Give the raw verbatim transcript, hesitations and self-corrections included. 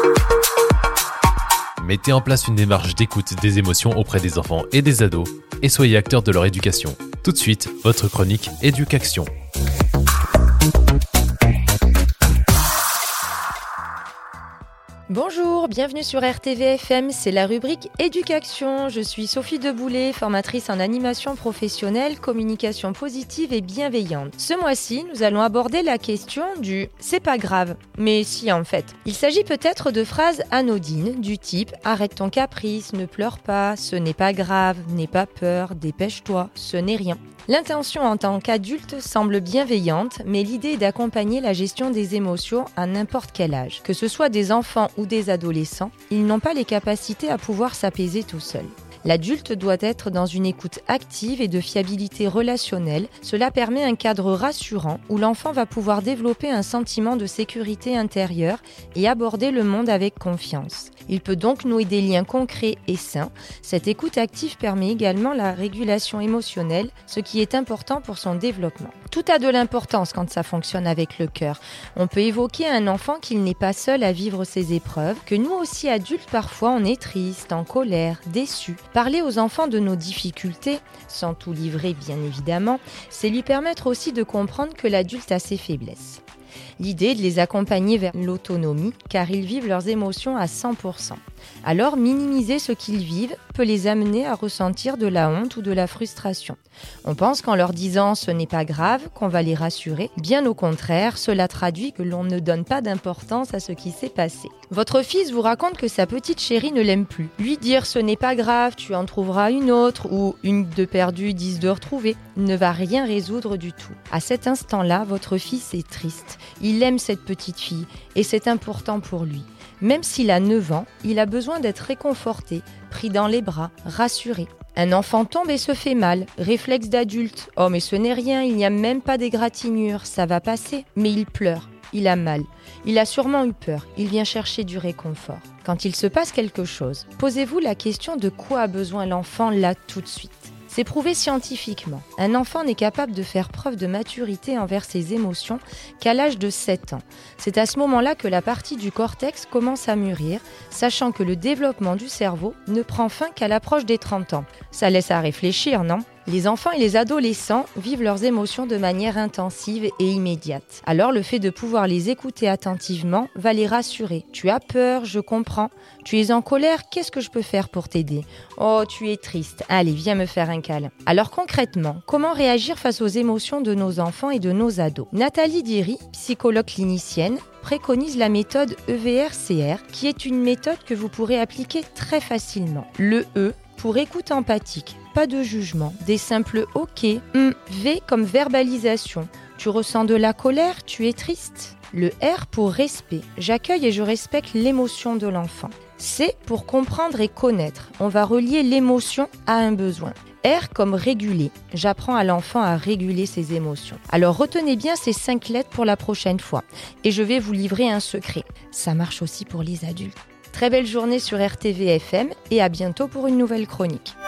Mettez en place une démarche d'écoute des émotions auprès des enfants et des ados et soyez acteurs de leur éducation. Tout de suite, votre chronique Éducation. Bonjour, bienvenue sur R T V F M, c'est la rubrique Éducation. Je suis Sophie Deboulet, formatrice en animation professionnelle, communication positive et bienveillante. Ce mois-ci, nous allons aborder la question du « c'est pas grave », mais si en fait. Il s'agit peut-être de phrases anodines du type « arrête ton caprice, ne pleure pas, ce n'est pas grave, n'aie pas peur, dépêche-toi, ce n'est rien ». L'intention en tant qu'adulte semble bienveillante, mais l'idée est d'accompagner la gestion des émotions à n'importe quel âge. Que ce soit des enfants ou des adolescents, ils n'ont pas les capacités à pouvoir s'apaiser tout seuls. L'adulte doit être dans une écoute active et de fiabilité relationnelle. Cela permet un cadre rassurant où l'enfant va pouvoir développer un sentiment de sécurité intérieure et aborder le monde avec confiance. Il peut donc nouer des liens concrets et sains. Cette écoute active permet également la régulation émotionnelle, ce qui est important pour son développement. Tout a de l'importance quand ça fonctionne avec le cœur. On peut évoquer à un enfant qu'il n'est pas seul à vivre ses épreuves, que nous aussi adultes parfois on est triste, en colère, déçu. Parler aux enfants de nos difficultés, sans tout livrer bien évidemment, c'est lui permettre aussi de comprendre que l'adulte a ses faiblesses. L'idée est de les accompagner vers l'autonomie, car ils vivent leurs émotions à cent pour cent. Alors, minimiser ce qu'ils vivent peut les amener à ressentir de la honte ou de la frustration. On pense qu'en leur disant « ce n'est pas grave » qu'on va les rassurer. Bien au contraire, cela traduit que l'on ne donne pas d'importance à ce qui s'est passé. Votre fils vous raconte que sa petite chérie ne l'aime plus. Lui dire « ce n'est pas grave, tu en trouveras une autre » ou « une de perdue, dix de retrouvée » ne va rien résoudre du tout. À cet instant-là, votre fils est triste. Il aime cette petite fille et c'est important pour lui. Même s'il a neuf ans, il a besoin d'être réconforté, pris dans les bras, rassuré. Un enfant tombe et se fait mal, réflexe d'adulte. Oh mais ce n'est rien, il n'y a même pas d'égratignure, ça va passer. Mais il pleure, il a mal, il a sûrement eu peur, il vient chercher du réconfort. Quand il se passe quelque chose, posez-vous la question de quoi a besoin l'enfant là tout de suite. C'est prouvé scientifiquement. Un enfant n'est capable de faire preuve de maturité envers ses émotions qu'à l'âge de sept ans. C'est à ce moment-là que la partie du cortex commence à mûrir, sachant que le développement du cerveau ne prend fin qu'à l'approche des trente ans. Ça laisse à réfléchir, non ? Les enfants et les adolescents vivent leurs émotions de manière intensive et immédiate. Alors le fait de pouvoir les écouter attentivement va les rassurer. Tu as peur, je comprends. Tu es en colère, qu'est-ce que je peux faire pour t'aider ? Oh, tu es triste. Allez, viens me faire un câlin. Alors concrètement, comment réagir face aux émotions de nos enfants et de nos ados ? Nathalie Diry, psychologue clinicienne, préconise la méthode E V R C R, qui est une méthode que vous pourrez appliquer très facilement. Le E pour écoute empathique, pas de jugement, des simples OK, hum, V comme verbalisation. Tu ressens de la colère, tu es triste. Le R pour respect, j'accueille et je respecte l'émotion de l'enfant. C pour comprendre et connaître, on va relier l'émotion à un besoin. R comme réguler, j'apprends à l'enfant à réguler ses émotions. Alors retenez bien ces cinq lettres pour la prochaine fois. Et je vais vous livrer un secret, ça marche aussi pour les adultes. Très belle journée sur R T V F M et à bientôt pour une nouvelle chronique.